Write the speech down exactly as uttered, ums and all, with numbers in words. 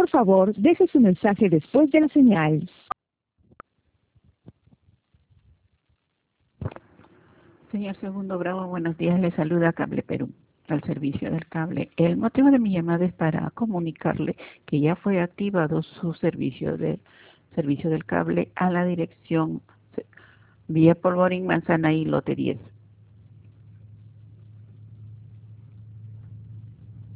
Por favor, deje su mensaje después de la señal. Señor Segundo Bravo, buenos días. Le saluda Cable Perú, al servicio del cable. El motivo de mi llamada es para comunicarle que ya fue activado su servicio de servicio del cable a la dirección Vía Polvorín, Manzana y Lote diez.